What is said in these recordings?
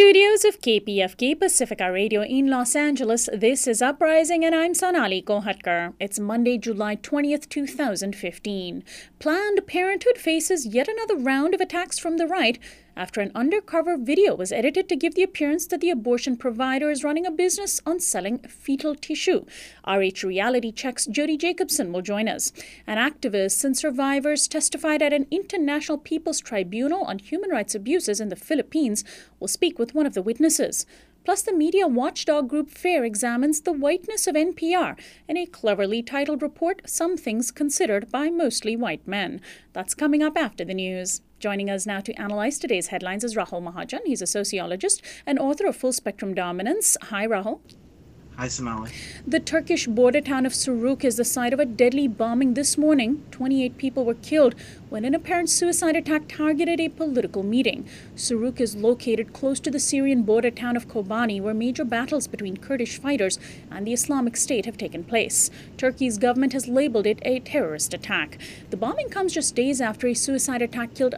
studios of KPFK Pacifica Radio in Los Angeles, this is Uprising and I'm Sonali Kohatkar. It's Monday, July 20th, 2015. Planned Parenthood faces yet another round of attacks from the right after an undercover video was edited to give the appearance that the abortion provider is running a business on selling fetal tissue. RH Reality Check's Jody Jacobson will join us. And activists and survivors testified at an International People's Tribunal on human rights abuses in the Philippines will speak with one of the witnesses. Plus, the media watchdog group FAIR examines the whiteness of NPR in a cleverly titled report, Some Things Considered by Mostly White Men. That's coming up after the news. Joining us now to analyze today's headlines is Rahul Mahajan. He's a sociologist and author of Full Spectrum Dominance. Hi, Rahul. Hi, Sonali. The Turkish border town of Suruk is the site of a deadly bombing this morning. 28 people were killed when an apparent suicide attack targeted a political meeting. Suruk is located close to the Syrian border town of Kobani, where major battles between Kurdish fighters and the Islamic State have taken place. Turkey's government has labeled it a terrorist attack. The bombing comes just days after a suicide attack killed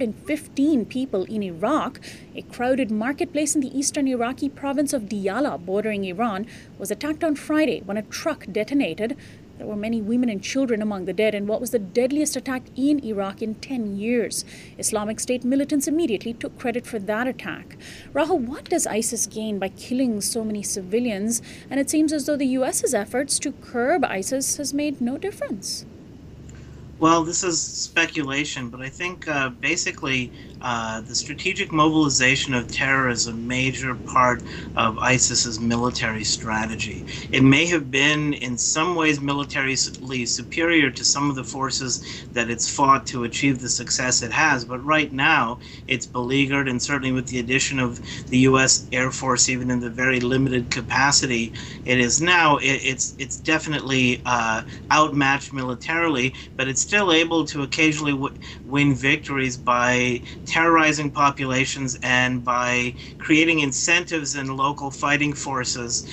115 people in Iraq. A crowded marketplace in the eastern Iraqi province of Diyala, bordering Iran, was attacked on Friday when a truck detonated. There were many women and children among the dead in what was the deadliest attack in Iraq in 10 years. Islamic State militants immediately took credit for that attack. Rahul, what does ISIS gain by killing so many civilians? And it seems as though the U.S.'s efforts to curb ISIS has made no difference. Well, this is speculation, but I think basically the strategic mobilization of terror is a major part of ISIS's military strategy. It may have been in some ways militarily superior to some of the forces that it's fought to achieve the success it has, but right now it's beleaguered, and certainly with the addition of the U.S. Air Force, even in the very limited capacity it is now, it's definitely outmatched militarily, but it's still able to occasionally win victories by terrorizing populations and by creating incentives in local fighting forces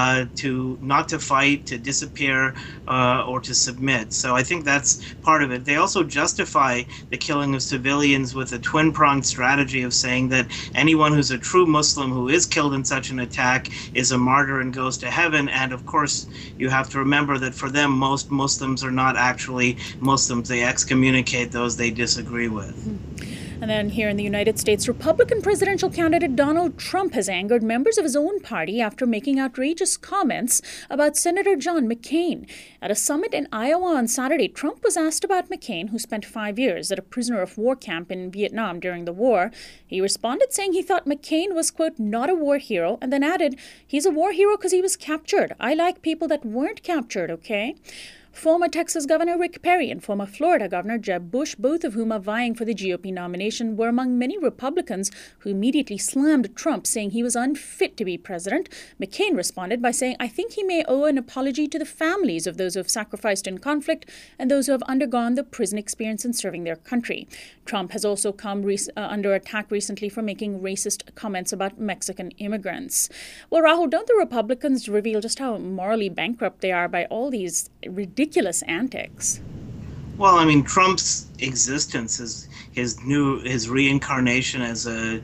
to not to fight, to disappear, or to submit. So I think that's part of it. They also justify the killing of civilians with a twin-pronged strategy of saying that anyone who's a true Muslim who is killed in such an attack is a martyr and goes to heaven. And of course, you have to remember that for them, most Muslims are not actually Muslims. They excommunicate those they disagree with. And then here in the United States, Republican presidential candidate Donald Trump has angered members of his own party after making outrageous comments about Senator John McCain. At a summit in Iowa on Saturday, Trump was asked about McCain, who spent 5 years at a prisoner of war camp in Vietnam during the war. He responded saying he thought McCain was, quote, not a war hero, and then added, he's a war hero because he was captured. I like people that weren't captured, okay? Former Texas Governor Rick Perry and former Florida Governor Jeb Bush, both of whom are vying for the GOP nomination, were among many Republicans who immediately slammed Trump, saying he was unfit to be president. McCain responded by saying, I think he may owe an apology to the families of those who have sacrificed in conflict and those who have undergone the prison experience in serving their country. Trump has also come under attack recently for making racist comments about Mexican immigrants. Well, Rahul, don't the Republicans reveal just how morally bankrupt they are by all these ridiculous antics? Well, I mean, Trump's existence, his reincarnation as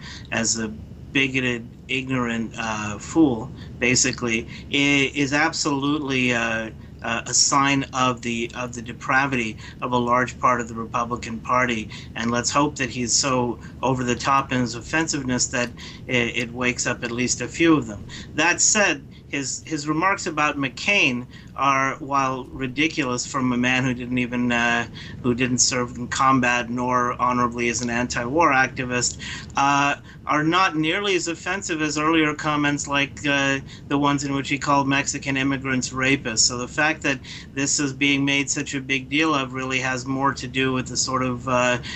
a bigoted, ignorant fool, basically, is absolutely a sign of the depravity of a large part of the Republican Party. And let's hope that he's so over the top in his offensiveness that it wakes up at least a few of them. That said, his remarks about McCain are, while ridiculous from a man who didn't serve in combat nor honorably as an anti-war activist, are not nearly as offensive as earlier comments like the ones in which he called Mexican immigrants rapists. So the fact that this is being made such a big deal of really has more to do with the sort of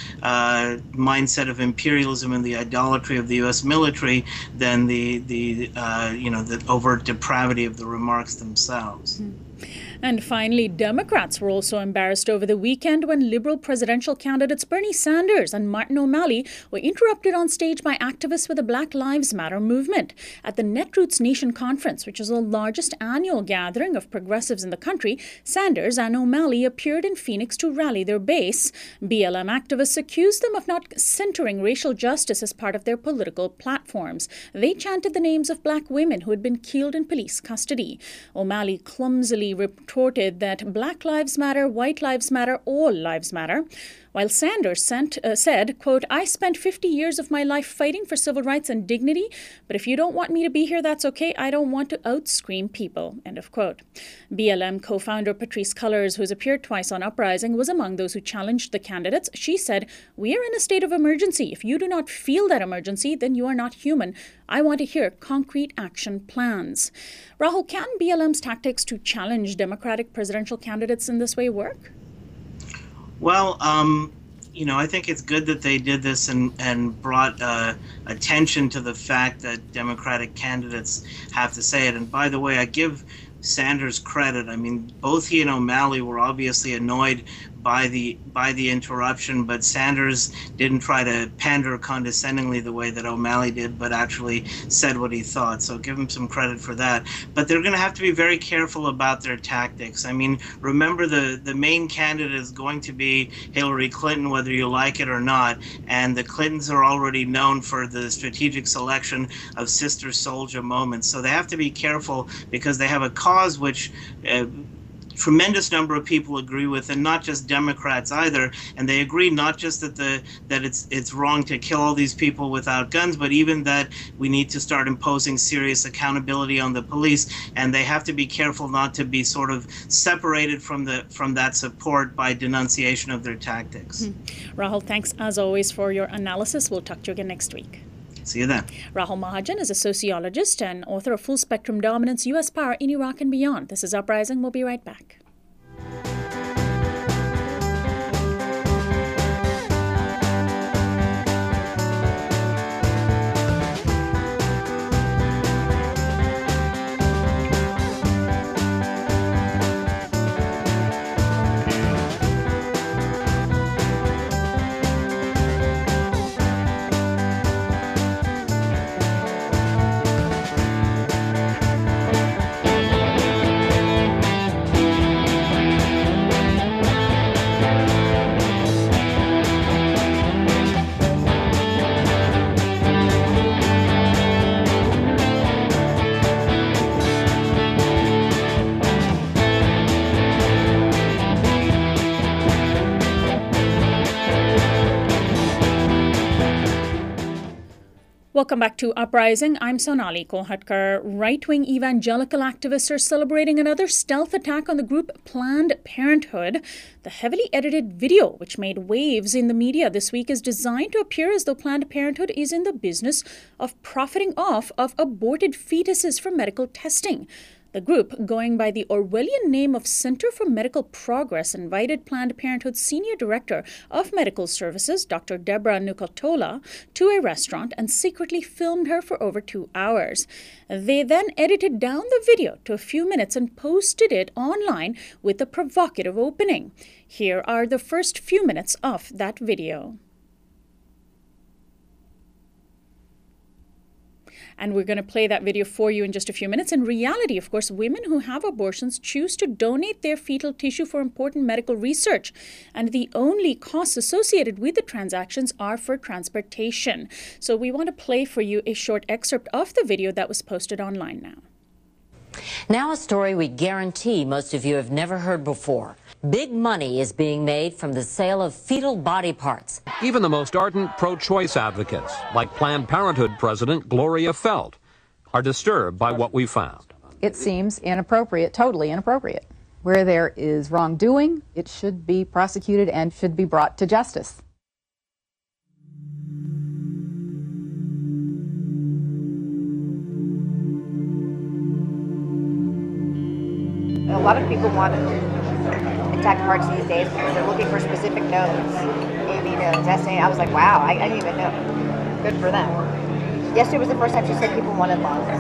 mindset of imperialism and the idolatry of the U.S. military than the overt depravity of the remarks themselves. And finally, Democrats were also embarrassed over the weekend when Liberal presidential candidates Bernie Sanders and Martin O'Malley were interrupted on stage by activists with the Black Lives Matter movement. At the Netroots Nation Conference, which is the largest annual gathering of progressives in the country, Sanders and O'Malley appeared in Phoenix to rally their base. BLM activists accused them of not centering racial justice as part of their political platforms. They chanted the names of black women who had been killed in police custody. O'Malley clumsily retorted that Black Lives Matter, White Lives Matter, all lives matter. While Sanders said, quote, "I spent 50 years of my life fighting for civil rights and dignity, but if you don't want me to be here, that's okay. I don't want to outscream people," end of quote. BLM co-founder Patrisse Cullors, who's appeared twice on Uprising, was among those who challenged the candidates. She said, "We are in a state of emergency. If you do not feel that emergency, then you are not human. I want to hear concrete action plans." Rahul, can BLM's tactics to challenge Democratic presidential candidates in this way work? Well, I think it's good that they did this and brought attention to the fact that Democratic candidates have to say it. And by the way, I give Sanders credit. I mean, both he and O'Malley were obviously annoyed by the interruption, but Sanders didn't try to pander condescendingly the way that O'Malley did, but actually said what he thought. So give him some credit for that. But they're going to have to be very careful about their tactics. I mean, remember the main candidate is going to be Hillary Clinton, whether you like it or not. And the Clintons are already known for the strategic selection of sister soldier moments. So they have to be careful because they have a cause which tremendous number of people agree with, and not just Democrats either. And they agree not just that it's wrong to kill all these people without guns, but even that we need to start imposing serious accountability on the police. And they have to be careful not to be sort of separated from that support by denunciation of their tactics. Rahul, thanks as always for your analysis. We'll talk to you again next week. See you then. Rahul Mahajan is a sociologist and author of Full Spectrum Dominance, U.S. Power in Iraq and Beyond. This is Uprising. We'll be right back. Welcome back to Uprising. I'm Sonali Kolhatkar. Right-wing evangelical activists are celebrating another stealth attack on the group Planned Parenthood. The heavily edited video, which made waves in the media this week, is designed to appear as though Planned Parenthood is in the business of profiting off of aborted fetuses for medical testing. The group, going by the Orwellian name of Center for Medical Progress, invited Planned Parenthood's Senior Director of Medical Services, Dr. Deborah Nucatola, to a restaurant and secretly filmed her for over 2 hours. They then edited down the video to a few minutes and posted it online with a provocative opening. Here are the first few minutes of that video. And we're going to play that video for you in just a few minutes. In reality, of course, women who have abortions choose to donate their fetal tissue for important medical research. And the only costs associated with the transactions are for transportation. So we want to play for you a short excerpt of the video that was posted online now. Now a story we guarantee most of you have never heard before. Big money is being made from the sale of fetal body parts. Even the most ardent pro-choice advocates, like Planned Parenthood President Gloria Feld, are disturbed by what we found. It seems inappropriate, totally inappropriate. Where there is wrongdoing, it should be prosecuted and should be brought to justice. A lot of people want attack parts these days because they're looking for specific nodes, AB nodes, SA. I was like, wow, I didn't even know. Good for them. Yesterday was the first time she said people wanted longer.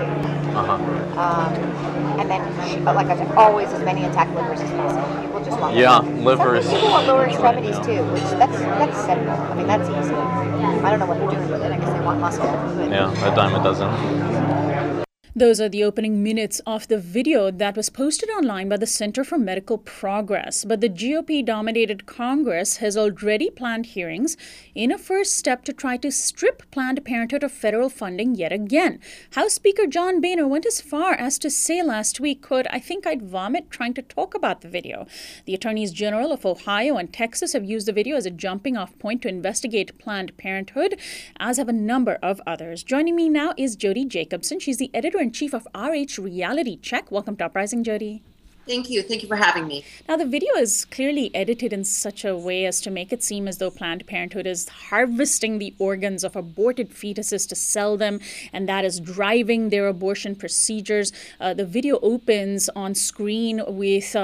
And then, like I said, always as many intact livers as possible. People just want livers. Some people want lower extremities too, which that's simple. I mean, that's easy. I don't know what they're doing with it. I guess they want muscle. Yeah, a dime a dozen. Those are the opening minutes of the video that was posted online by the Center for Medical Progress. But the GOP-dominated Congress has already planned hearings in a first step to try to strip Planned Parenthood of federal funding yet again. House Speaker John Boehner went as far as to say last week, quote, "I think I'd vomit trying to talk about the video." The Attorneys General of Ohio and Texas have used the video as a jumping-off point to investigate Planned Parenthood, as have a number of others. Joining me now is Jody Jacobson. She's the editor-in-chief of RH Reality Check. Welcome to Uprising, Jody. Thank you. Thank you for having me. Now, the video is clearly edited in such a way as to make it seem as though Planned Parenthood is harvesting the organs of aborted fetuses to sell them, and that is driving their abortion procedures. The video opens on screen with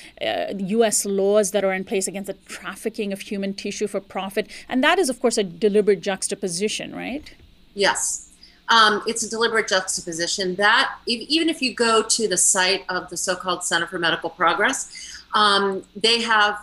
U.S. laws that are in place against the trafficking of human tissue for profit, and that is, of course, a deliberate juxtaposition, right? Yes. It's a deliberate juxtaposition that even if you go to the site of the so-called Center for Medical Progress, they have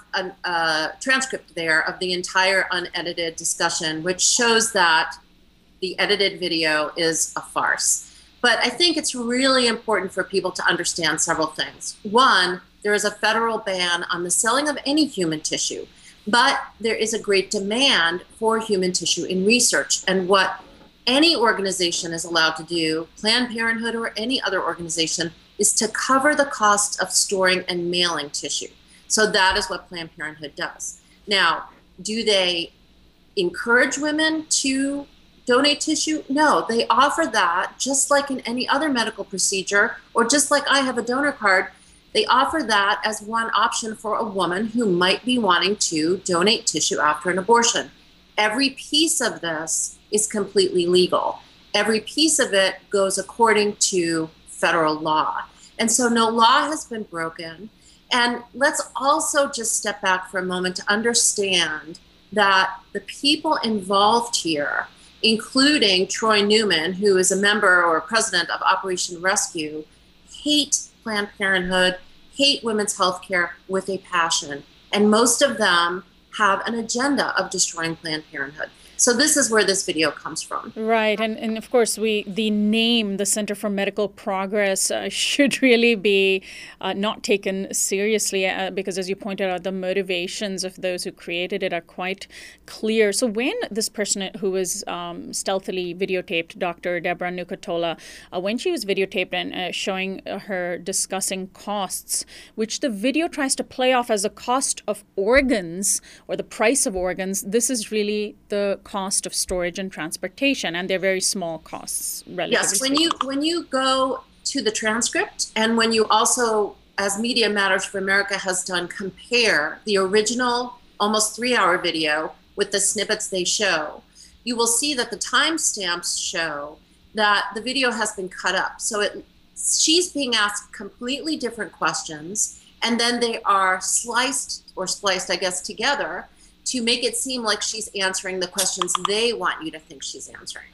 a transcript there of the entire unedited discussion, which shows that the edited video is a farce. But I think it's really important for people to understand several things. One, there is a federal ban on the selling of any human tissue, but there is a great demand for human tissue in research. And what any organization is allowed to do, Planned Parenthood or any other organization, is to cover the cost of storing and mailing tissue. So that is what Planned Parenthood does. Now, do they encourage women to donate tissue? No, they offer that just like in any other medical procedure, or just like I have a donor card, they offer that as one option for a woman who might be wanting to donate tissue after an abortion. Every piece of this is completely legal. Every piece of it goes according to federal law. And so no law has been broken. And let's also just step back for a moment to understand that the people involved here, including Troy Newman, who is a member or president of Operation Rescue, hate Planned Parenthood, hate women's health care with a passion. And most of them have an agenda of destroying Planned Parenthood. So this is where this video comes from. Right. And of course, the name, the Center for Medical Progress, should really be not taken seriously because, as you pointed out, the motivations of those who created it are quite clear. So when this person who was stealthily videotaped, Dr. Deborah Nucatola, when she was videotaped and showing her discussing costs, which the video tries to play off as a cost of organs or the price of organs, this is really the cost of storage and transportation, and they're very small costs, relatively Yes, when you go to the transcript, and when you also, as Media Matters for America has done, compare the original almost 3-hour video with the snippets they show, you will see that the timestamps show that the video has been cut up. So she's being asked completely different questions, and then they are sliced or spliced, I guess, together to make it seem like she's answering the questions they want you to think she's answering.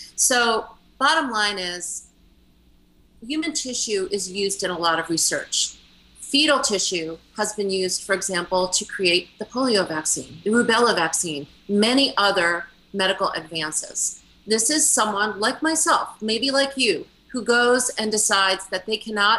So bottom line is, human tissue is used in a lot of research. Fetal tissue has been used, for example, to create the polio vaccine, the rubella vaccine, many other medical advances. This is someone like myself, maybe like you, who goes and decides that they cannot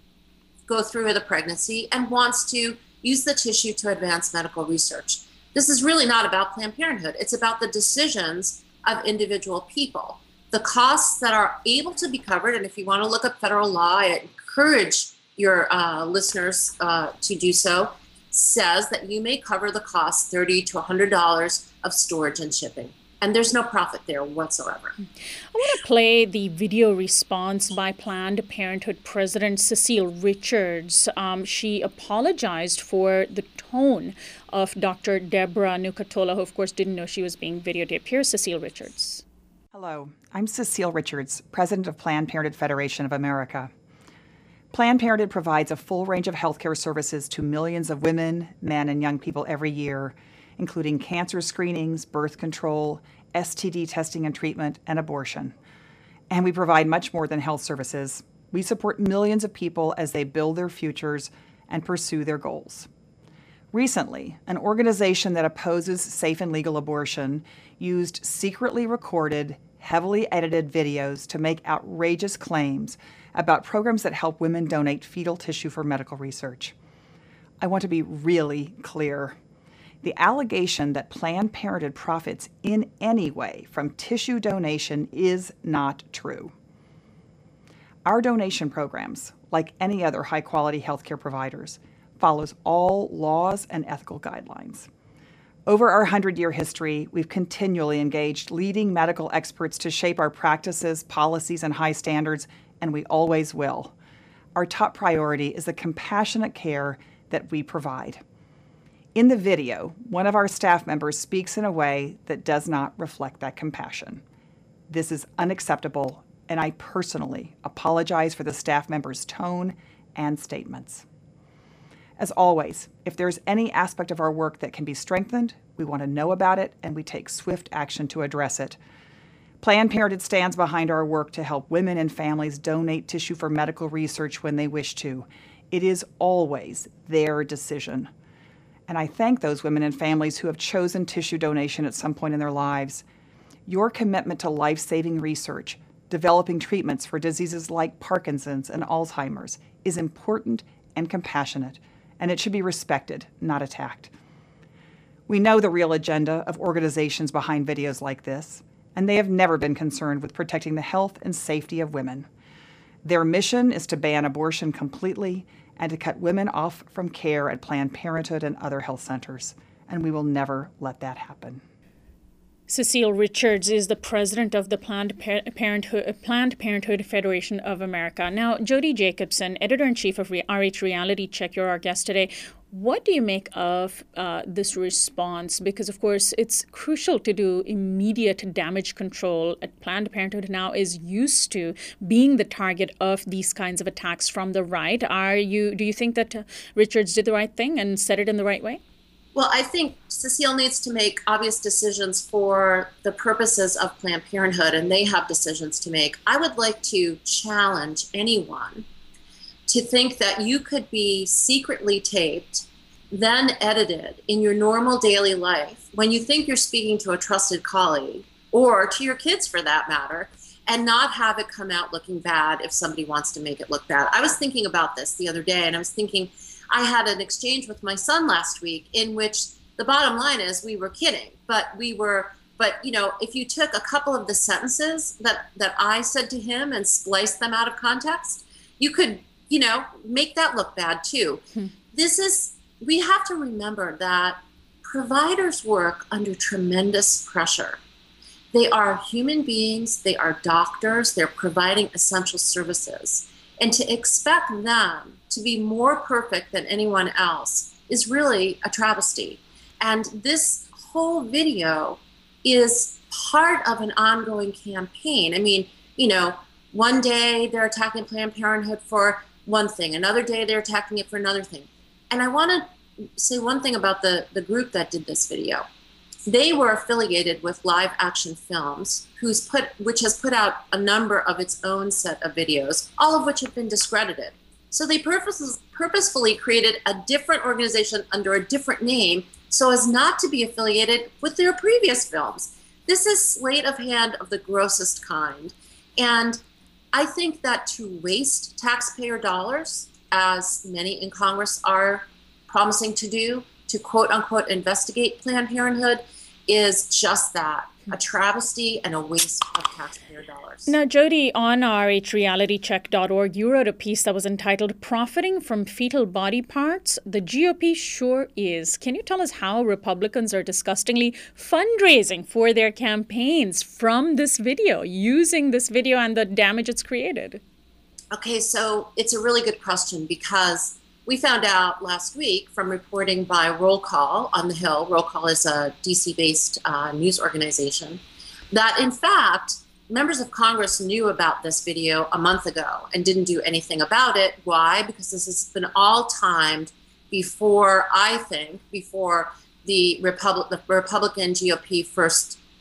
go through with a pregnancy and wants to use the tissue to advance medical research. This is really not about Planned Parenthood. It's about the decisions of individual people. The costs that are able to be covered, and if you want to look up federal law, I encourage your listeners to do so, says that you may cover the cost $30 to $100 of storage and shipping. And there's no profit there whatsoever. I want to play the video response by Planned Parenthood President Cecile Richards. She apologized for the tone of Dr. Deborah Nucatola, who, of course, didn't know she was being videotaped. Here's Cecile Richards. Hello, I'm Cecile Richards, President of Planned Parenthood Federation of America. Planned Parenthood provides a full range of healthcare services to millions of women, men, and young people every year, including cancer screenings, birth control, STD testing and treatment, and abortion. And we provide much more than health services. We support millions of people as they build their futures and pursue their goals. Recently, an organization that opposes safe and legal abortion used secretly recorded, heavily edited videos to make outrageous claims about programs that help women donate fetal tissue for medical research. I want to be really clear. The allegation that Planned Parenthood profits in any way from tissue donation is not true. Our donation programs, like any other high-quality healthcare providers, follows all laws and ethical guidelines. Over our 100-year history, we've continually engaged leading medical experts to shape our practices, policies, and high standards, and we always will. Our top priority is the compassionate care that we provide. In the video, one of our staff members speaks in a way that does not reflect that compassion. This is unacceptable, and I personally apologize for the staff member's tone and statements. As always, if there's any aspect of our work that can be strengthened, we want to know about it and we take swift action to address it. Planned Parenthood stands behind our work to help women and families donate tissue for medical research when they wish to. It is always their decision. And I thank those women and families who have chosen tissue donation at some point in their lives. Your commitment to life-saving research, developing treatments for diseases like Parkinson's and Alzheimer's, is important and compassionate, and it should be respected, not attacked. We know the real agenda of organizations behind videos like this, and they have never been concerned with protecting the health and safety of women. Their mission is to ban abortion completely and to cut women off from care at Planned Parenthood and other health centers, and we will never let that happen. Cecile Richards is the president of the Planned Parenthood Federation of America. Now, Jody Jacobson, editor-in-chief of RH Reality Check, you're our guest today. What do you make of this response? Because, of course, it's crucial to do immediate damage control. Planned Parenthood now is used to being the target of these kinds of attacks from the right. Do you think that Richards did the right thing and said it in the right way? Well, I think Cecile needs to make obvious decisions for the purposes of Planned Parenthood, and they have decisions to make. I would like to challenge anyone to think that you could be secretly taped, then edited in your normal daily life when you think you're speaking to a trusted colleague, or to your kids for that matter, and not have it come out looking bad if somebody wants to make it look bad. I was thinking about this the other day, and I was thinking, I had an exchange with my son last week in which the bottom line is we were kidding, but if you took a couple of the sentences that I said to him and spliced them out of context, you could, make that look bad too. We have to remember that providers work under tremendous pressure. They are human beings, they are doctors, they're providing essential services. And to expect them to be more perfect than anyone else is really a travesty. And this whole video is part of an ongoing campaign. I mean, one day they're attacking Planned Parenthood for one thing, another day they're attacking it for another thing. And I want to say one thing about the group that did this video. They were affiliated with Live Action Films, which has put out a number of its own set of videos, all of which have been discredited. So they purposefully created a different organization under a different name so as not to be affiliated with their previous films. This is sleight of hand of the grossest kind. And I think that to waste taxpayer dollars, as many in Congress are promising to do, to quote unquote investigate Planned Parenthood, is just that, a travesty and a waste of taxpayer dollars. Now, Jody, on rhrealitycheck.org, you wrote a piece that was entitled "Profiting from Fetal Body Parts? The GOP Sure Is." Can you tell us how Republicans are disgustingly fundraising for their campaigns from this video, using this video and the damage it's created? Okay, so it's a really good question because we found out last week from reporting by Roll Call on the Hill, Roll Call is a DC-based news organization, that in fact, members of Congress knew about this video a month ago and didn't do anything about it. Why? Because this has been all timed before the Republican GOP first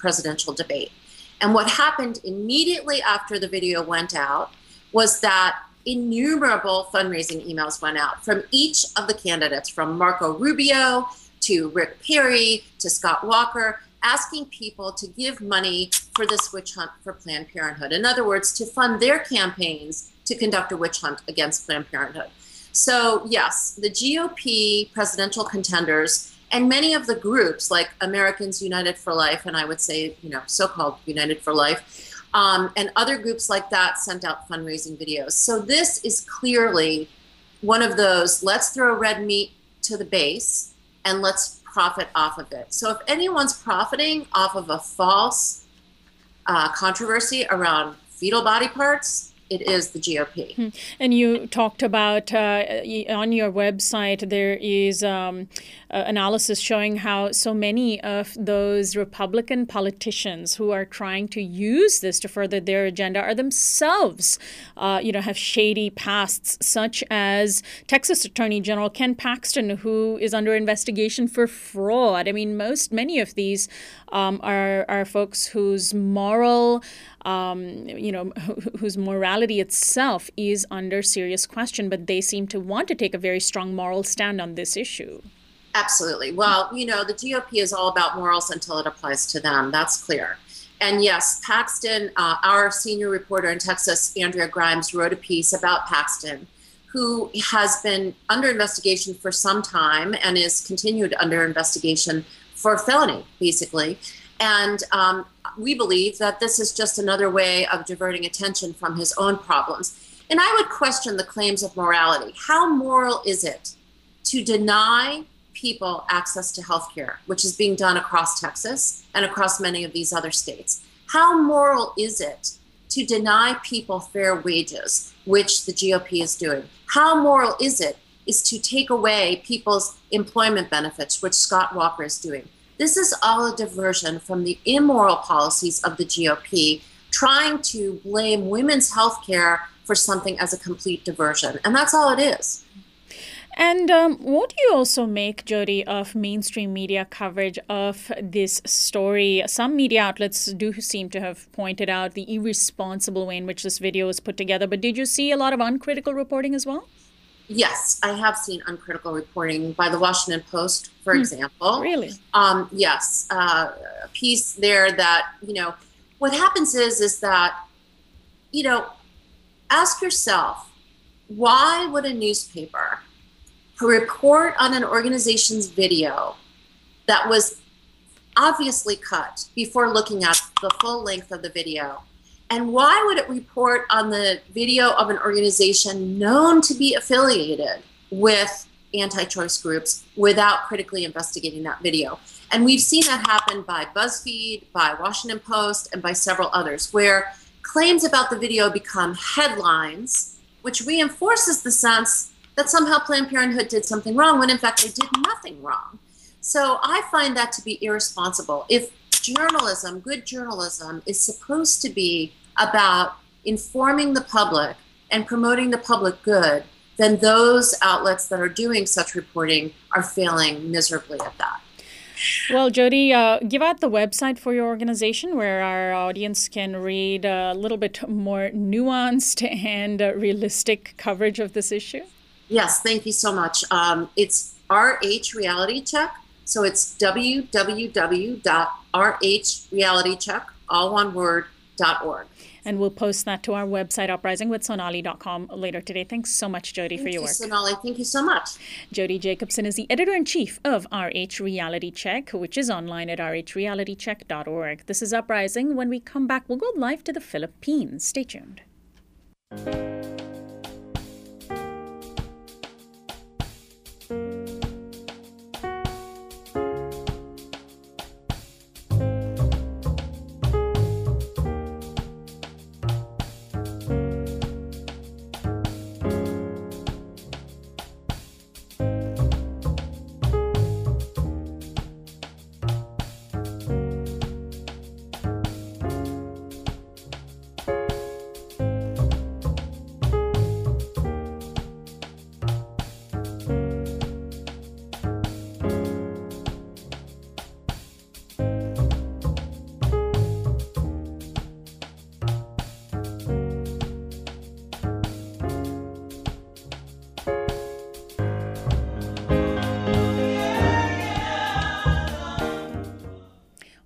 presidential debate. And what happened immediately after the video went out was that innumerable fundraising emails went out from each of the candidates, from Marco Rubio to Rick Perry to Scott Walker, asking people to give money for this witch hunt for Planned Parenthood. In other words, to fund their campaigns to conduct a witch hunt against Planned Parenthood. So yes, the GOP presidential contenders and many of the groups like Americans United for Life, and I would say, so-called United for Life, and other groups like that sent out fundraising videos. So this is clearly one of those, let's throw red meat to the base and let's profit off of it. So if anyone's profiting off of a false controversy around fetal body parts, it is the GOP. And you talked about on your website, there is analysis showing how so many of those Republican politicians who are trying to use this to further their agenda are themselves, have shady pasts, such as Texas Attorney General Ken Paxton, who is under investigation for fraud. I mean, many of these are folks whose whose morality itself is under serious question, but they seem to want to take a very strong moral stand on this issue. Absolutely. Well, the GOP is all about morals until it applies to them. That's clear. And yes, Paxton, our senior reporter in Texas, Andrea Grimes, wrote a piece about Paxton, who has been under investigation for some time and is continued under investigation for felony, basically. And we believe that this is just another way of diverting attention from his own problems. And I would question the claims of morality. How moral is it to deny people access to health care, which is being done across Texas and across many of these other states? How moral is it to deny people fair wages, which the GOP is doing? How moral is it to take away people's employment benefits, which Scott Walker is doing? This is all a diversion from the immoral policies of the GOP, trying to blame women's health care for something as a complete diversion. And that's all it is. And what do you also make, Jody, of mainstream media coverage of this story? Some media outlets do seem to have pointed out the irresponsible way in which this video was put together. But did you see a lot of uncritical reporting as well? Yes, I have seen uncritical reporting by the Washington Post, for example. Really? Yes, a piece there that, what happens is that, ask yourself, why would a newspaper report on an organization's video that was obviously cut before looking at the full length of the video? And why would it report on the video of an organization known to be affiliated with anti-choice groups without critically investigating that video? And we've seen that happen by BuzzFeed, by Washington Post, and by several others, where claims about the video become headlines, which reinforces the sense that somehow Planned Parenthood did something wrong, when in fact they did nothing wrong. So I find that to be irresponsible. If journalism, good journalism, is supposed to be about informing the public and promoting the public good, then those outlets that are doing such reporting are failing miserably at that. Well, Jody, give out the website for your organization where our audience can read a little bit more nuanced and realistic coverage of this issue. Yes, thank you so much. It's RH Reality Check. So it's www.rhrealitycheck, all one word, .org. And we'll post that to our website, uprisingwithsonali.com, later today. Thanks so much, Jody, for your work. Thank you, Sonali. Thank you so much. Jody Jacobson is the editor-in-chief of RH Reality Check, which is online at rhrealitycheck.org. This is Uprising. When we come back, we'll go live to the Philippines. Stay tuned.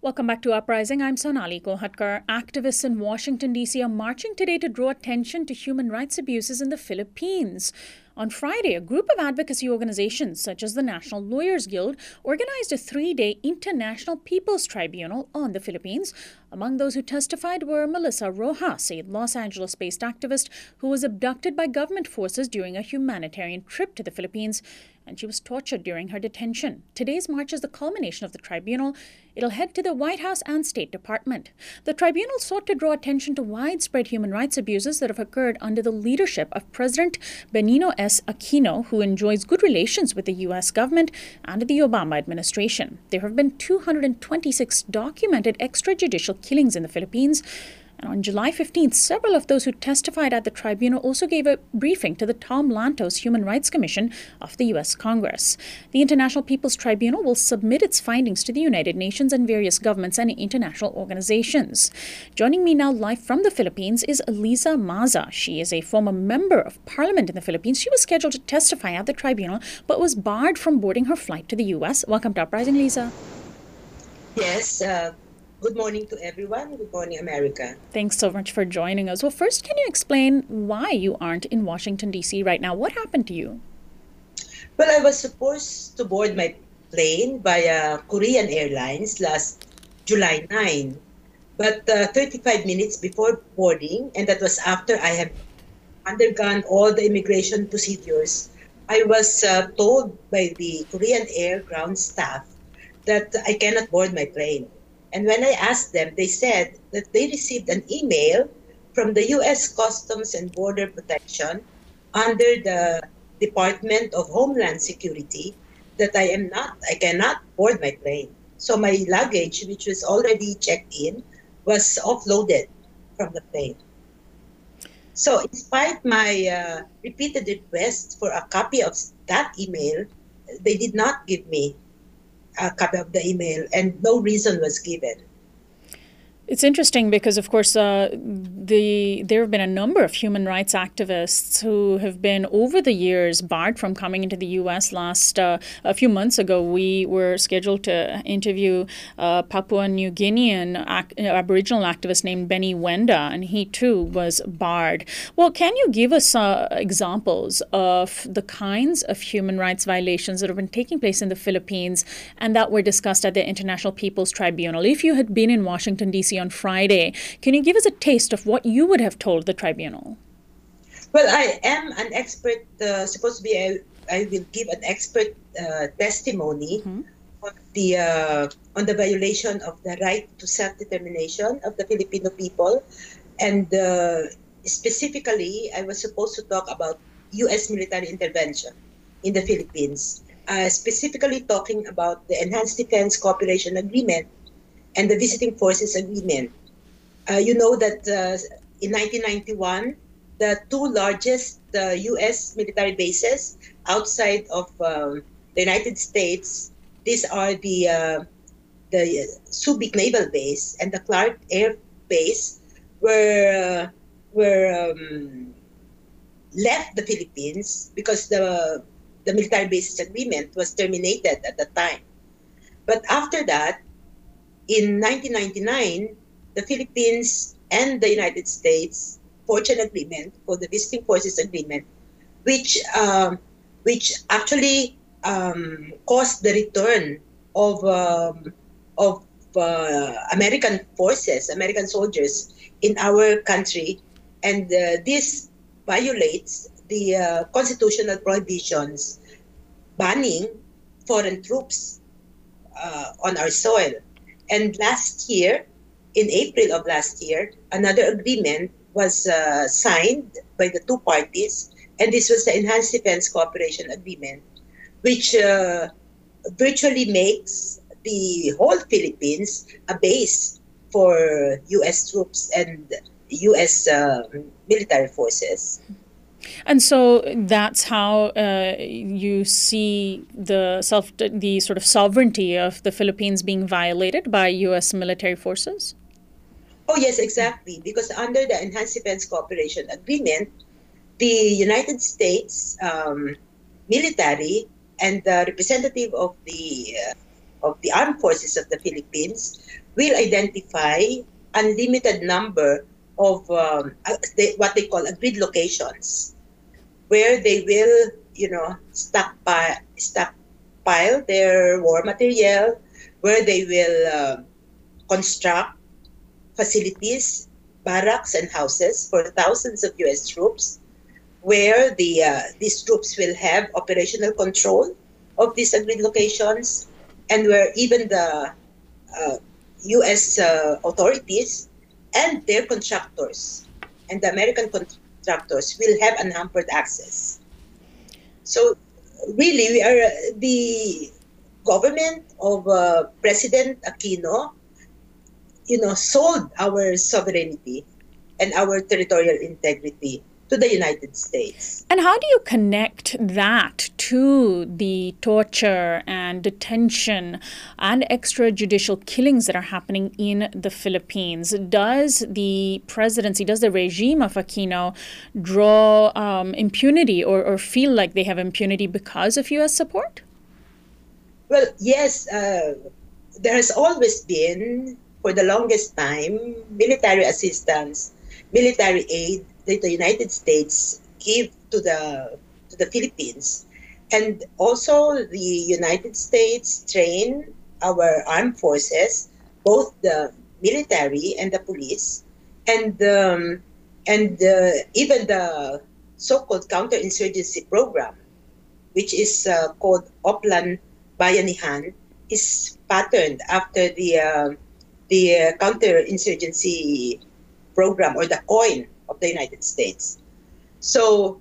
Welcome back to Uprising. I'm Sonali Kolhatkar. Activists in Washington, D.C. are marching today to draw attention to human rights abuses in the Philippines. On Friday, a group of advocacy organizations, such as the National Lawyers Guild, organized a 3-day International People's Tribunal on the Philippines. Among those who testified were Melissa Rojas, a Los Angeles-based activist who was abducted by government forces during a humanitarian trip to the Philippines, and she was tortured during her detention. Today's march is the culmination of the tribunal. It'll head to the White House and State Department. The tribunal sought to draw attention to widespread human rights abuses that have occurred under the leadership of President Benigno S. Aquino, who enjoys good relations with the U.S. government and the Obama administration. There have been 226 documented extrajudicial killings in the Philippines. And on July 15th, several of those who testified at the tribunal also gave a briefing to the Tom Lantos Human Rights Commission of the U.S. Congress. The International People's Tribunal will submit its findings to the United Nations and various governments and international organizations. Joining me now live from the Philippines is Eliza Maza. She is a former member of parliament in the Philippines. She was scheduled to testify at the tribunal, but was barred from boarding her flight to the U.S. Welcome to Uprising, Liza. Yes, good morning to everyone. Good morning, America. Thanks so much for joining us. Well, first, can you explain why you aren't in Washington, D.C. right now? What happened to you? Well, I was supposed to board my plane via Korean Airlines last July 9, but 35 minutes before boarding, and that was after I had undergone all the immigration procedures, I was told by the Korean Air ground staff that I cannot board my plane. And when I asked them, they said that they received an email from the U.S. Customs and Border Protection under the Department of Homeland Security that I cannot board my plane. So my luggage, which was already checked in, was offloaded from the plane. So in spite my repeated requests for a copy of that email, they did not give me a copy of the email, and no reason was given. It's interesting because, of course, there have been a number of human rights activists who have been, over the years, barred from coming into the U.S. A few months ago, we were scheduled to interview Papua New Guinean Aboriginal activist named Benny Wenda, and he, too, was barred. Well, can you give us examples of the kinds of human rights violations that have been taking place in the Philippines and that were discussed at the International People's Tribunal? If you had been in Washington, D.C. on Friday, can you give us a taste of what you would have told the tribunal? Well, I am an expert, supposed to be, I will give an expert testimony on the violation of the right to self-determination of the Filipino people. And specifically, I was supposed to talk about U.S. military intervention in the Philippines, specifically talking about the Enhanced Defense Cooperation Agreement and the Visiting Forces Agreement. You know that in 1991, the two largest U.S. military bases outside of the United States, these are the Subic Naval Base and the Clark Air Base, were left the Philippines because the military bases agreement was terminated at the time. But after that, in 1999, the Philippines and the United States forged an agreement called the Visiting Forces Agreement, which actually caused the return of American forces, American soldiers in our country, and this violates the constitutional prohibitions banning foreign troops on our soil. And last year, in April of last year, another agreement was signed by the two parties, and this was the Enhanced Defense Cooperation Agreement, which virtually makes the whole Philippines a base for U.S. troops and U.S. military forces. And so that's how you see the sort of sovereignty of the Philippines being violated by U.S. military forces? Oh, yes, exactly. Because under the Enhanced Defense Cooperation Agreement, the United States military and the representative of the armed forces of the Philippines will identify unlimited number of what they call agreed locations, where they will, stockpile their war material, where they will construct facilities, barracks, and houses for thousands of U.S. troops, where these troops will have operational control of these agreed locations, and where even the U.S. Authorities and their contractors and the American contractors will have unhampered access. So really, we are the government of President Aquino, sold our sovereignty and our territorial integrity to the United States. And how do you connect that to the torture and detention and extrajudicial killings that are happening in the Philippines? Does the presidency, does the regime of Aquino draw impunity or feel like they have impunity because of U.S. support? Well, yes, there has always been, for the longest time, military assistance, military aid that the United States give to the Philippines. And also the United States train our armed forces, both the military and the police, and even the so-called counterinsurgency program, which is called Oplan Bayanihan, is patterned after the counterinsurgency program, or the COIN of the United States. So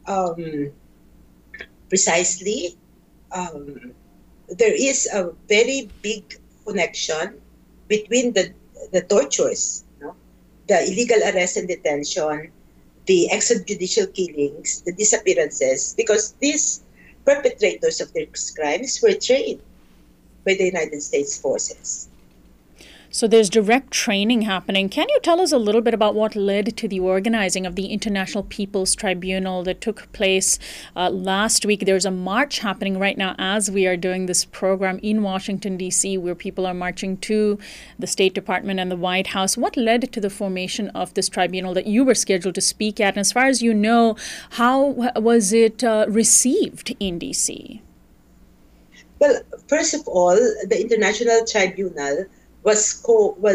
precisely, there is a very big connection between the tortures, the illegal arrest and detention, the extrajudicial killings, the disappearances, because these perpetrators of these crimes were trained by the United States forces. So there's direct training happening. Can you tell us a little bit about what led to the organizing of the International People's Tribunal that took place last week? There's a march happening right now as we are doing this program in Washington, D.C., where people are marching to the State Department and the White House. What led to the formation of this tribunal that you were scheduled to speak at? And as far as you know, how was it received in D.C.? Well, first of all, the International Tribunal was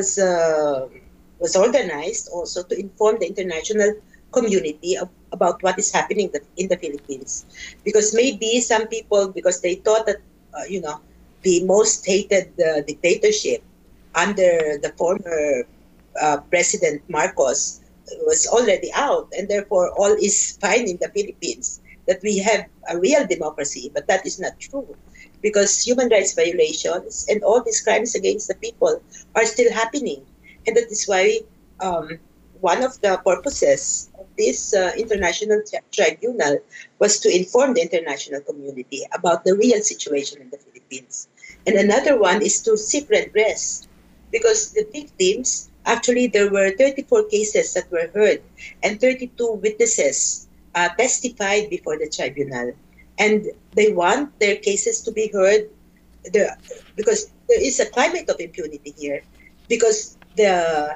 organized also to inform the international community about what is happening in the Philippines, because maybe some people, because they thought that the most hated dictatorship under the former President Marcos was already out, and therefore all is fine in the Philippines, that we have a real democracy. But that is not true, because human rights violations and all these crimes against the people are still happening. And that is why one of the purposes of this international tribunal was to inform the international community about the real situation in the Philippines. And another one is to seek redress, because the victims, actually there were 34 cases that were heard, and 32 witnesses testified before the tribunal. And they want their cases to be heard because there is a climate of impunity here, because the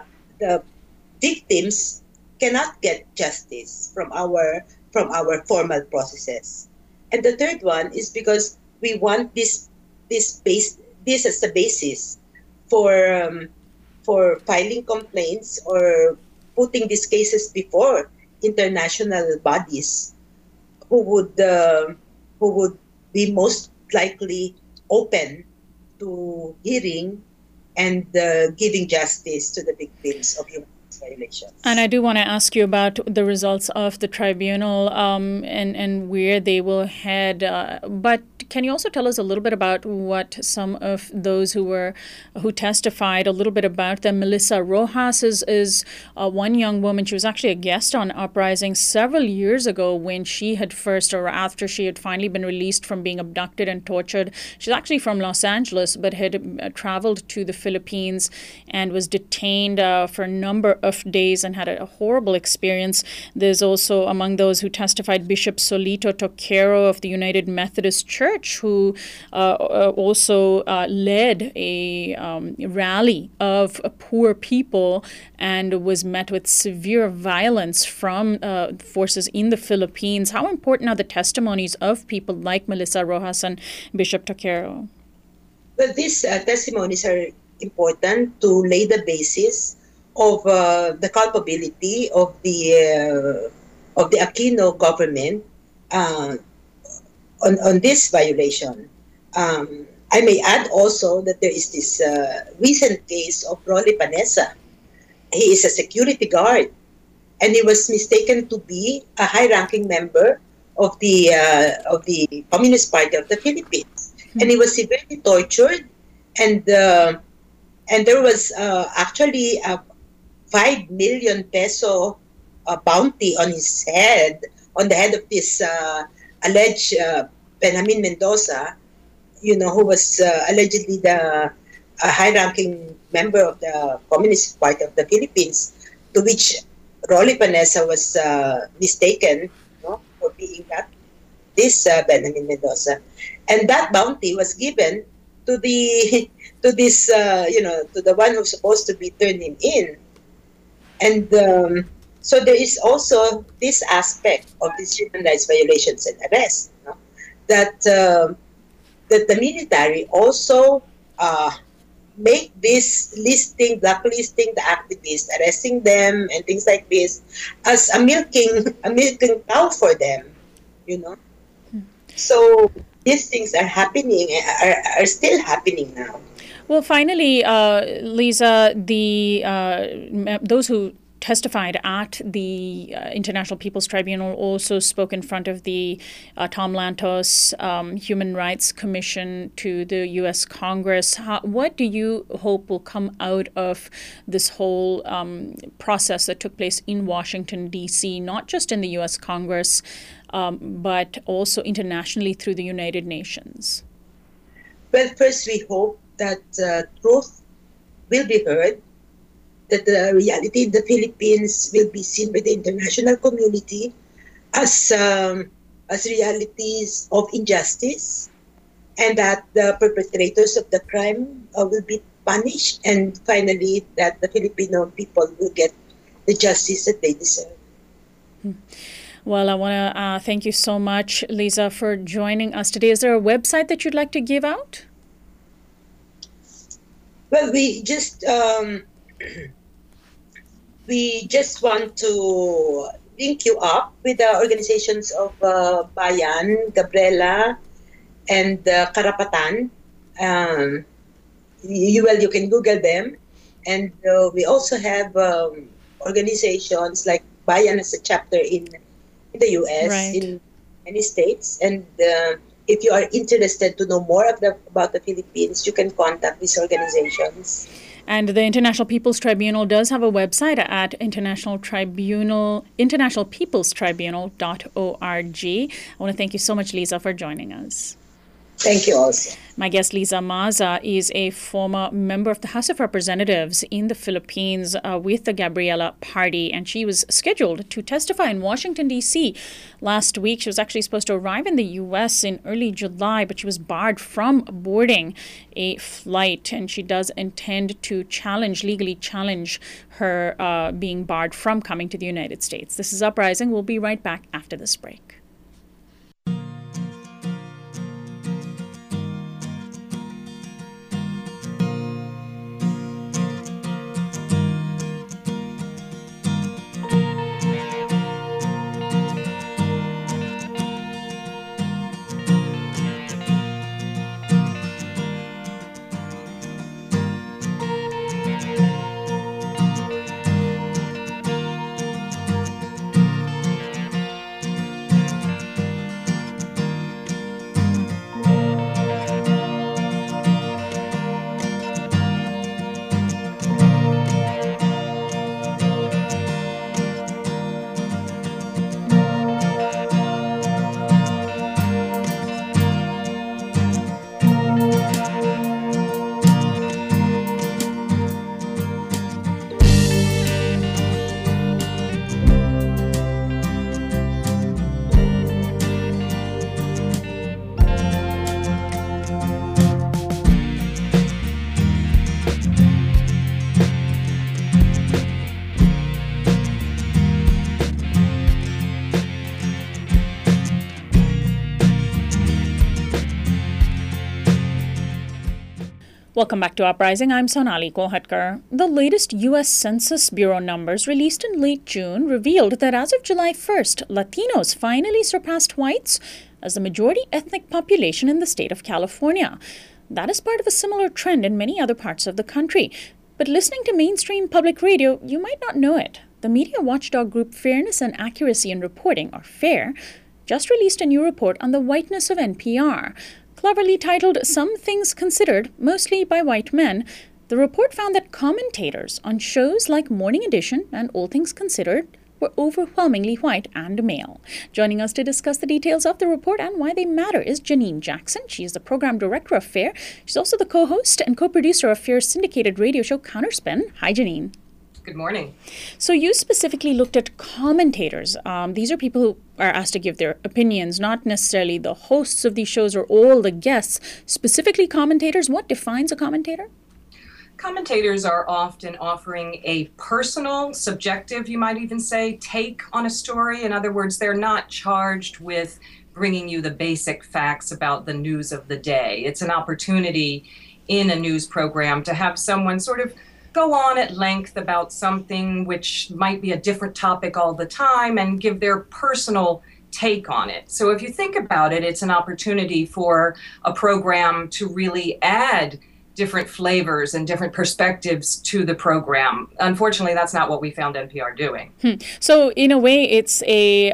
victims cannot get justice from our formal processes. And the third one is because we want this as the basis for filing complaints or putting these cases before international bodies who would be most likely open to hearing and giving justice to the victims of human rights violations. And I do want to ask you about the results of the tribunal and where they will head. But can you also tell us a little bit about what some of those who testified, a little bit about them? Melissa Rojas is one young woman. She was actually a guest on Uprising several years ago when she had first, or after she had finally been released from being abducted and tortured. She's actually from Los Angeles, but had traveled to the Philippines and was detained for a number of of days and had a horrible experience. There's also among those who testified Bishop Solito Toquero of the United Methodist Church, who also led a rally of poor people and was met with severe violence from forces in the Philippines. How important are the testimonies of people like Melissa Roxas and Bishop Toquero? Well, these testimonies are important to lay the basis of the culpability of the Aquino government on this violation. I may add also that there is this recent case of Rolly Panessa. He is a security guard, and he was mistaken to be a high-ranking member of the Communist Party of the Philippines, and he was severely tortured, and there was actually a 5 million peso bounty on his head, on the head of this alleged Benjamin Mendoza, who was allegedly the high-ranking member of the Communist Party of the Philippines, to which Rolly Panessa was mistaken for being this Benjamin Mendoza. And that bounty was given to the one who's supposed to be turned him in. And so there is also this aspect of these human rights violations and arrests, that the military also make this blacklisting the activists, arresting them and things like this as a milking cow for them, So these things are happening, are still happening now. Well, finally, Liza, those who testified at the International People's Tribunal also spoke in front of the Tom Lantos Human Rights Commission to the U.S. Congress. What do you hope will come out of this whole process that took place in Washington, D.C., not just in the U.S. Congress, but also internationally through the United Nations? Well, first we hope that truth will be heard, that the reality in the Philippines will be seen by the international community as realities of injustice, and that the perpetrators of the crime will be punished, and finally that the Filipino people will get the justice that they deserve. Well, I want to thank you so much, Liza, for joining us today. Is there a website that you'd like to give out? Well, we just want to link you up with the organizations of Bayan, Gabriela, and Karapatan. You can Google them. And we also have organizations like Bayan as a chapter in the U.S., right, in many states. And if you are interested to know more about the Philippines, you can contact these organizations. And the International People's Tribunal does have a website at internationalpeoplestribunal.org. I want to thank you so much, Liza, for joining us. Thank you also. My guest, Liza Maza, is a former member of the House of Representatives in the Philippines with the Gabriela Party, and she was scheduled to testify in Washington, D.C. last week. She was actually supposed to arrive in the U.S. in early July, but she was barred from boarding a flight, and she does intend to legally challenge her being barred from coming to the United States. This is Uprising. We'll be right back after this break. Welcome back to Uprising. I'm Sonali Kohatkar. The latest U.S. Census Bureau numbers released in late June revealed that as of July 1st, Latinos finally surpassed whites as the majority ethnic population in the state of California. That is part of a similar trend in many other parts of the country. But listening to mainstream public radio, you might not know it. The media watchdog group Fairness and Accuracy in Reporting, or FAIR, just released a new report on the whiteness of NPR. Cleverly titled Some Things Considered, Mostly by White Men, the report found that commentators on shows like Morning Edition and All Things Considered were overwhelmingly white and male. Joining us to discuss the details of the report and why they matter is Janine Jackson. She is the program director of FAIR. She's also the co-host and co-producer of FAIR's syndicated radio show Counterspin. Hi, Janine. Good morning. So you specifically looked at commentators. These are people who are asked to give their opinions, not necessarily the hosts of these shows or all the guests, specifically commentators. What defines a commentator? Commentators are often offering a personal, subjective, you might even say, take on a story. In other words, they're not charged with bringing you the basic facts about the news of the day. It's an opportunity in a news program to have someone sort of go on at length about something which might be a different topic all the time and give their personal take on it. So if you think about it, it's an opportunity for a program to really add different flavors and different perspectives to the program. Unfortunately, that's not what we found NPR doing. So in a way, it's a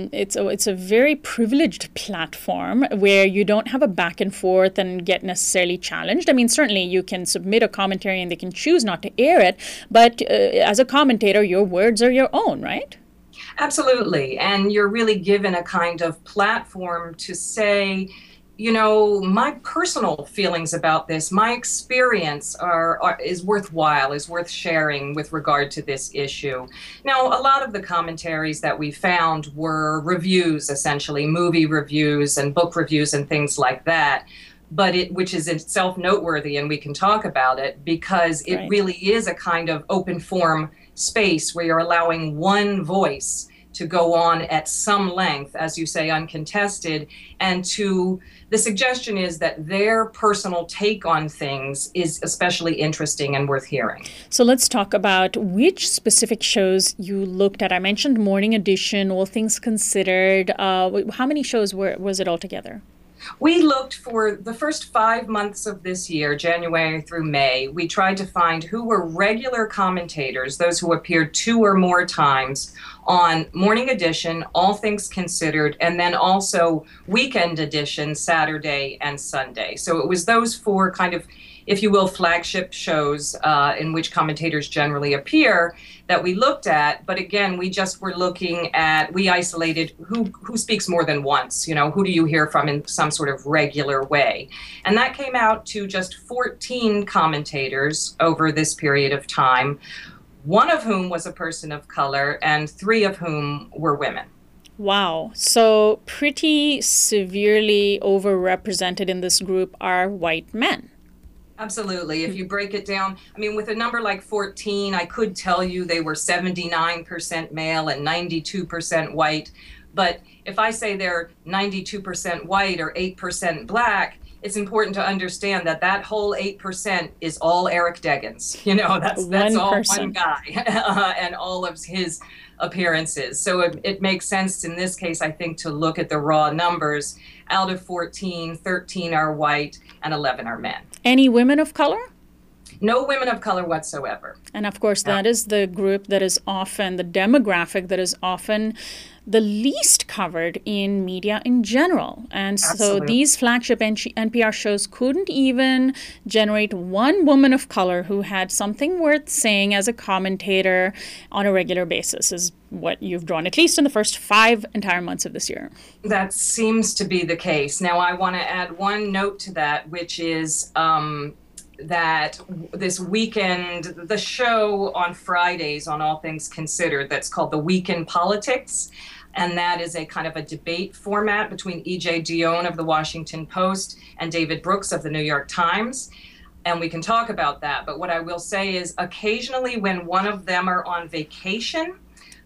very privileged platform where you don't have a back and forth and get necessarily challenged. I mean, certainly you can submit a commentary and they can choose not to air it, but as a commentator, your words are your own, right? Absolutely. And you're really given a kind of platform to say, you know, my personal feelings about this, my experience is worthwhile, is worth sharing with regard to this issue. Now, a lot of the commentaries that we found were reviews, essentially, movie reviews and book reviews and things like that. But which is itself noteworthy, and we can talk about it, because it really is a kind of open forum space where you're allowing one voice to go on at some length, as you say, uncontested, and the suggestion is that their personal take on things is especially interesting and worth hearing. So let's talk about which specific shows you looked at. I mentioned Morning Edition, All Things Considered. How many shows was it altogether? We looked for the first 5 months of this year, January through May. We tried to find who were regular commentators, those who appeared 2 or more times on Morning Edition, All Things Considered, and then also Weekend Edition, Saturday and Sunday. So it was those 4 kind of, if you will, flagship shows in which commentators generally appear that we looked at. But again, we just were looking at, we isolated who speaks more than once, you know, who do you hear from in some sort of regular way. And that came out to just 14 commentators over this period of time, one of whom was a person of color and 3 of whom were women. Wow. So pretty severely overrepresented in this group are white men. Absolutely. If you break it down, I mean, with a number like 14, I could tell you they were 79% male and 92% white. But if I say they're 92% white or 8% black, it's important to understand that that whole 8% is all Eric Deggans. You know, that's all one guy and all of his appearances. So it makes sense in this case, I think, to look at the raw numbers. Out of 14, 13 are white and 11 are men. Any women of color? No women of color whatsoever. And of course, that is the group that is often, the demographic that is often the least covered in media in general. And so these flagship NPR shows couldn't even generate one woman of color who had something worth saying as a commentator on a regular basis, is what you've drawn, at least in the first 5 entire months of this year. That seems to be the case. Now, I want to add one note to that, which is that this weekend, the show on Fridays on All Things Considered, that's called The Week in Politics, and that is a kind of a debate format between E.J. Dionne of the Washington Post and David Brooks of the New York Times. And we can talk about that. But what I will say is occasionally when one of them are on vacation,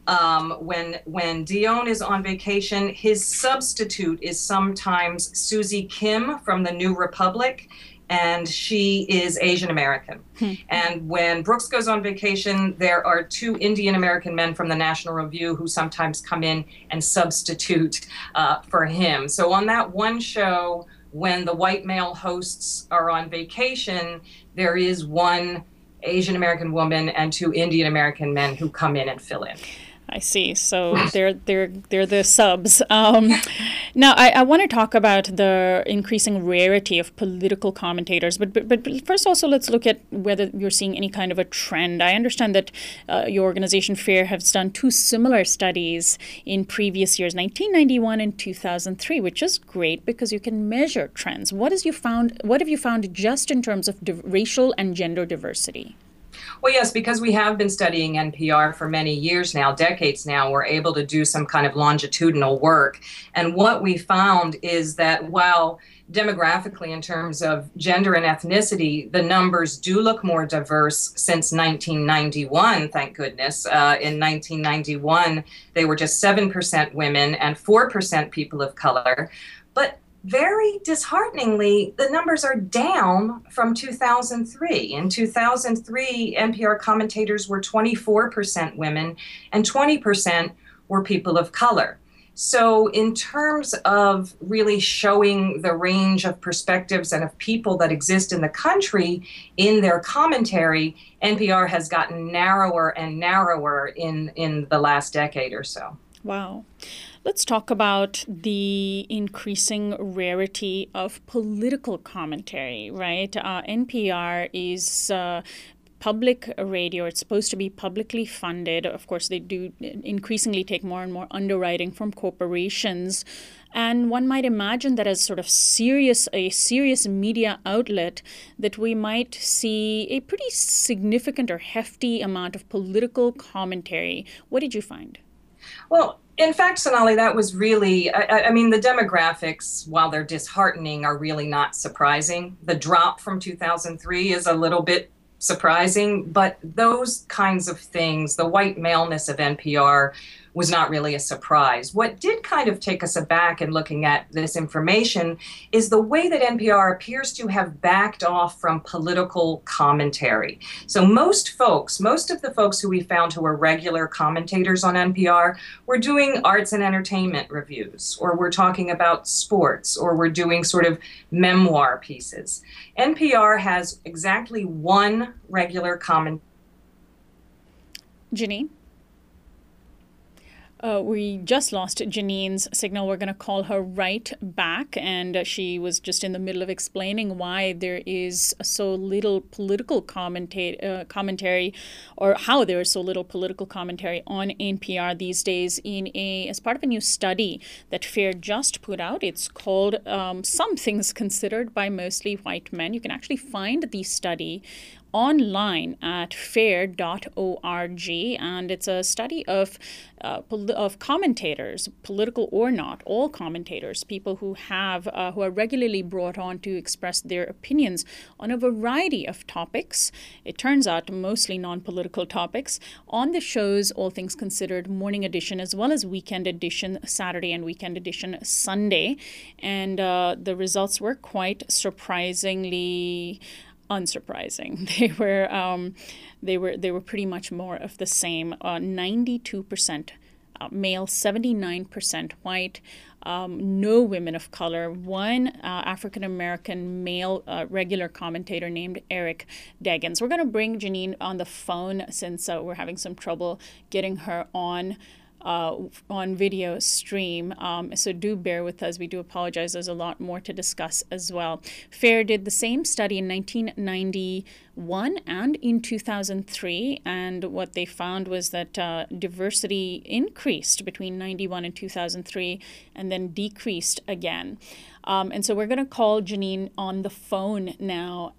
when Dionne is on vacation, his substitute is sometimes Susie Kim from the New Republic. and she is Asian American. And when Brooks goes on vacation, there are 2 Indian American men from the National Review who sometimes come in and substitute for him. So on that one show, when the white male hosts are on vacation, there is 1 Asian American woman and 2 Indian American men who come in and fill in. I see. So they're the subs. Now, I want to talk about the increasing rarity of political commentators, but first also let's look at whether you're seeing any kind of a trend. I understand that your organization FAIR has done 2 similar studies in previous years, 1991 and 2003, which is great because you can measure trends. What have you found just in terms of racial and gender diversity? Well, yes, because we have been studying NPR for many years now, decades now, we're able to do some kind of longitudinal work. And what we found is that while demographically, in terms of gender and ethnicity, the numbers do look more diverse since 1991, thank goodness. In 1991, they were just 7% women and 4% people of color. But very dishearteningly, the numbers are down from 2003. In 2003, NPR commentators were 24% women and 20% were people of color. So in terms of really showing the range of perspectives and of people that exist in the country in their commentary, NPR has gotten narrower and narrower in the last decade or so. Wow. Let's talk about the increasing rarity of political commentary, right? NPR is public radio. It's supposed to be publicly funded. Of course, they do increasingly take more and more underwriting from corporations. And one might imagine that as sort of a serious media outlet, that we might see a pretty significant or hefty amount of political commentary. What did you find? Well, in fact, Sonali, that was really, I mean, the demographics, while they're disheartening, are really not surprising. The drop from 2003 is a little bit surprising, but those kinds of things, the white maleness of NPR, was not really a surprise. What did kind of take us aback in looking at this information is the way that NPR appears to have backed off from political commentary. So most of the folks who we found who were regular commentators on NPR were doing arts and entertainment reviews, or we're talking about sports, or we're doing sort of memoir pieces. NPR has exactly 1 regular commentator. Janine? We just lost Janine's signal. We're going to call her right back. And she was just in the middle of explaining why there is so little political commentary, or how there is so little political commentary on NPR these days as part of a new study that FAIR just put out. It's called Some Things Considered by Mostly White Men. You can actually find the study online at fair.org, and it's a study of commentators, political or not, all commentators, people who are regularly brought on to express their opinions on a variety of topics. It turns out mostly non-political topics on the shows All Things Considered Morning Edition, as well as Weekend Edition Saturday and Weekend Edition Sunday, and the results were quite surprisingly unsurprising. They were pretty much more of the same. 92% male, 79% white, no women of color, 1 African American male regular commentator named Eric Deggans. We're going to bring Janine on the phone since we're having some trouble getting her on video stream. So do bear with us. We do apologize. There's a lot more to discuss as well. FAIR did the same study in 1991 and in 2003. And what they found was that diversity increased between 91 and 2003 and then decreased again. And so we're going to call Janine on the phone now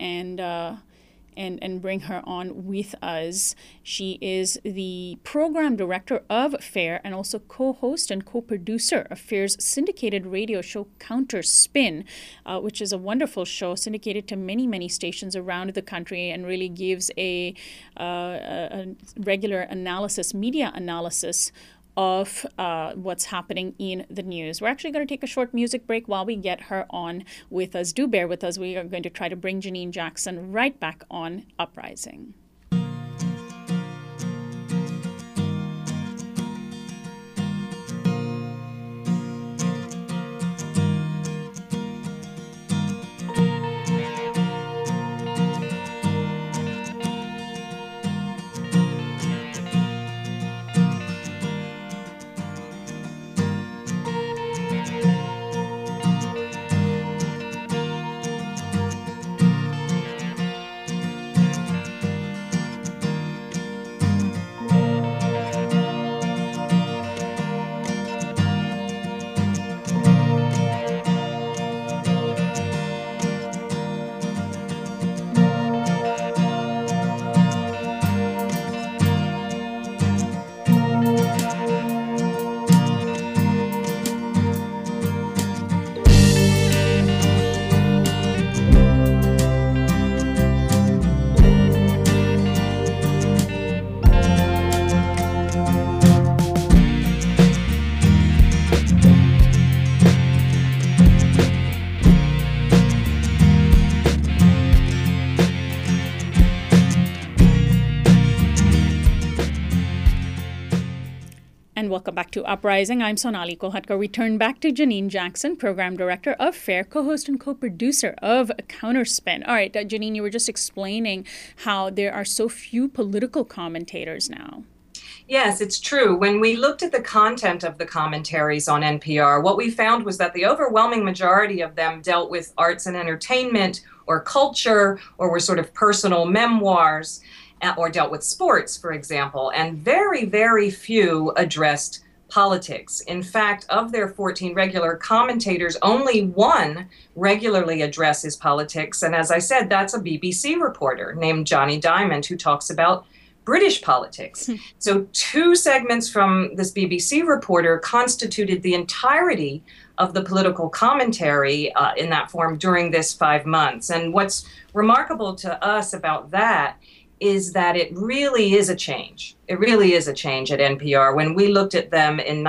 and bring her on with us. She is the program director of FAIR and also co-host and co-producer of FAIR's syndicated radio show Counter Spin, which is a wonderful show syndicated to many, many stations around the country and really gives a regular analysis, media analysis of what's happening in the news. We're actually going to take a short music break while we get her on with us. Do bear with us. We are going to try to bring Janine Jackson right back on Uprising. Welcome back to Uprising. I'm Sonali Kolhatkar. We turn back to Janine Jackson, Program Director of FAIR, co-host and co-producer of Counterspin. All right, Janine, you were just explaining how there are so few political commentators now. Yes, it's true. When we looked at the content of the commentaries on NPR, what we found was that the overwhelming majority of them dealt with arts and entertainment or culture or were sort of personal memoirs, or dealt with sports, for example, and very, very few addressed politics. In fact, of their 14 regular commentators, only one regularly addresses politics, and as I said, that's a BBC reporter named Johnny Diamond who talks about British politics. So 2 segments from this BBC reporter constituted the entirety of the political commentary in that form during this 5 months. And what's remarkable to us about that is that it really is a change. It really is a change at NPR. When we looked at them in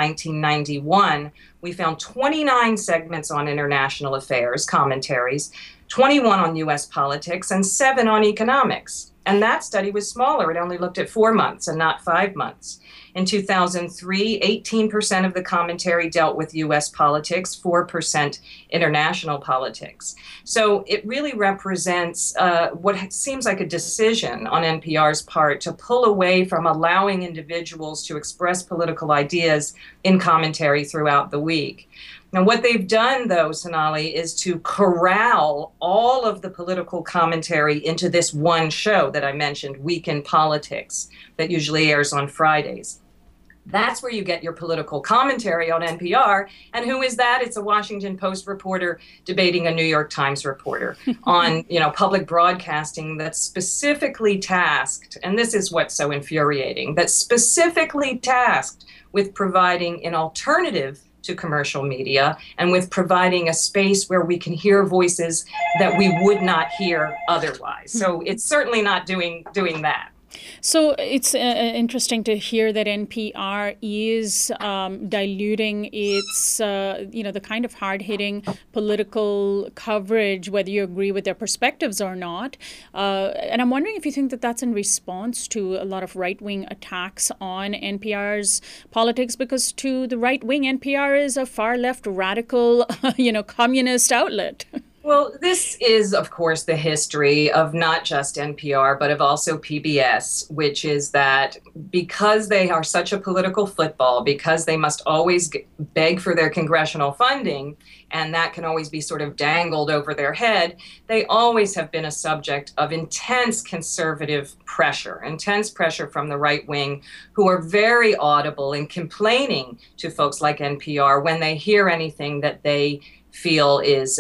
1991, we found 29 segments on international affairs, commentaries, 21 on U.S. politics, and 7 on economics. And that study was smaller. It only looked at 4 months and not 5 months. In 2003, 18% of the commentary dealt with U.S. politics, 4% international politics. So it really represents what seems like a decision on NPR's part to pull away from allowing individuals to express political ideas in commentary throughout the week. Now, what they've done, though, Sonali, is to corral all of the political commentary into this one show that I mentioned, Week in Politics, that usually airs on Fridays. That's where you get your political commentary on NPR. And who is that? It's a Washington Post reporter debating a New York Times reporter on, public broadcasting that's specifically tasked, and this is what's so infuriating, that's specifically tasked with providing an alternative to commercial media and with providing a space where we can hear voices that we would not hear otherwise. So it's certainly not doing that. So it's interesting to hear that NPR is diluting its, the kind of hard-hitting political coverage, whether you agree with their perspectives or not. And I'm wondering if you think that that's in response to a lot of right-wing attacks on NPR's politics, because to the right-wing, NPR is a far-left radical, communist outlet. Well, this is, of course, the history of not just NPR, but of also PBS, which is that because they are such a political football, because they must always beg for their congressional funding, and that can always be sort of dangled over their head, they always have been a subject of intense conservative pressure from the right wing, who are very audible in complaining to folks like NPR when they hear anything that they feel is,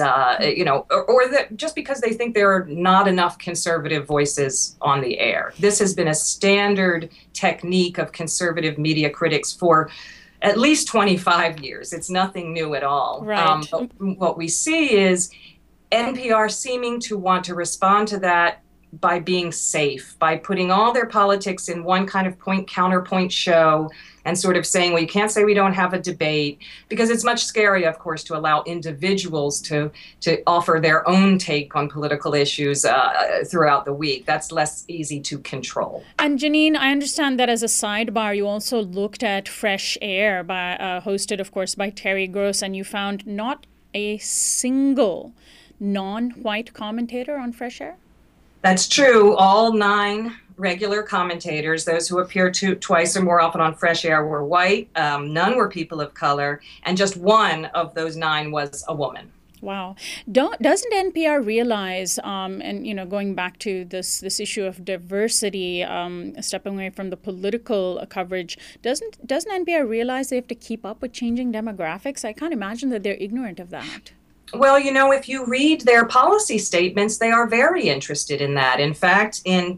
or that just because they think there are not enough conservative voices on the air. This has been a standard technique of conservative media critics for at least 25 years. It's nothing new at all. Right. But what we see is NPR seeming to want to respond to that by being safe, by putting all their politics in one kind of point-counterpoint show and sort of saying, well, you can't say we don't have a debate, because it's much scarier, of course, to allow individuals to offer their own take on political issues throughout the week. That's less easy to control. And Janine, I understand that as a sidebar, you also looked at Fresh Air, hosted, of course, by Terry Gross, and you found not a single non-white commentator on Fresh Air? That's true. All 9 regular commentators, those who appear twice or more often on Fresh Air, were white. None were people of color, and just one of those 9 was a woman. Wow. Doesn't NPR realize, and going back to this issue of diversity, stepping away from the political coverage, doesn't NPR realize they have to keep up with changing demographics? I can't imagine that they're ignorant of that. Well, if you read their policy statements, they are very interested in that. In fact, in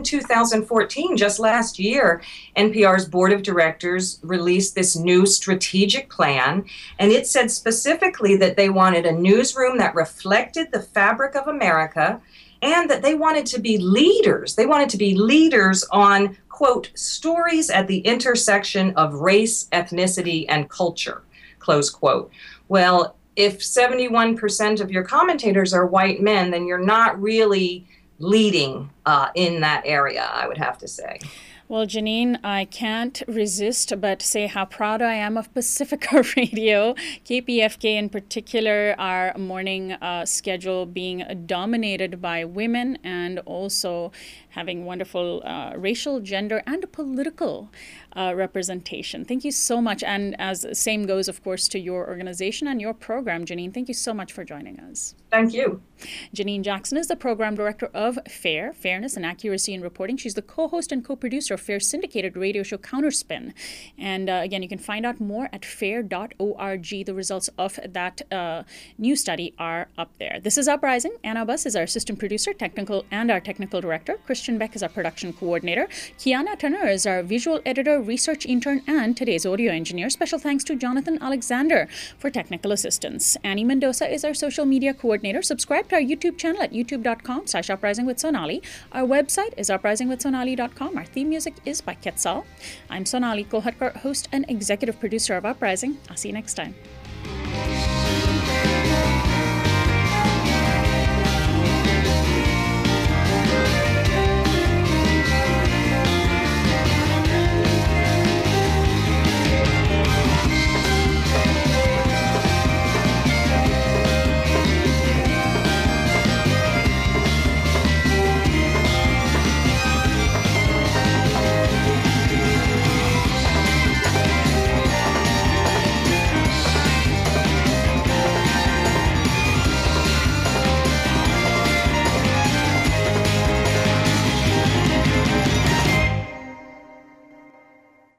2014, just last year, NPR's board of directors released this new strategic plan, and it said specifically that they wanted a newsroom that reflected the fabric of America, and that they wanted to be leaders. They wanted to be leaders on, quote, stories at the intersection of race, ethnicity, and culture, close quote. Well, if 71% of your commentators are white men, then you're not really leading in that area, I would have to say. Well, Janine, I can't resist but say how proud I am of Pacifica Radio, KPFK in particular, our morning schedule being dominated by women and also having wonderful racial, gender, and political representation. Thank you so much. And as same goes, of course, to your organization and your program, Janine. Thank you so much for joining us. Thank you. Janine Jackson is the program director of FAIR, Fairness and Accuracy in Reporting. She's the co-host and co-producer of FAIR's syndicated radio show Counterspin. And again, you can find out more at fair.org. The results of that new study are up there. This is Uprising. Anna Bus is our assistant producer, our technical director. Christian Beck is our production coordinator. Kiana Turner is our visual editor, research intern, and today's audio engineer. Special thanks to Jonathan Alexander for technical assistance. Annie Mendoza is our social media coordinator. Subscribe to our YouTube channel at youtube.com/uprisingwithsonali. Our website is uprisingwithsonali.com. Our theme music is by Quetzal. I'm Sonali Kolhatkar, host and executive producer of Uprising. I'll see you next time.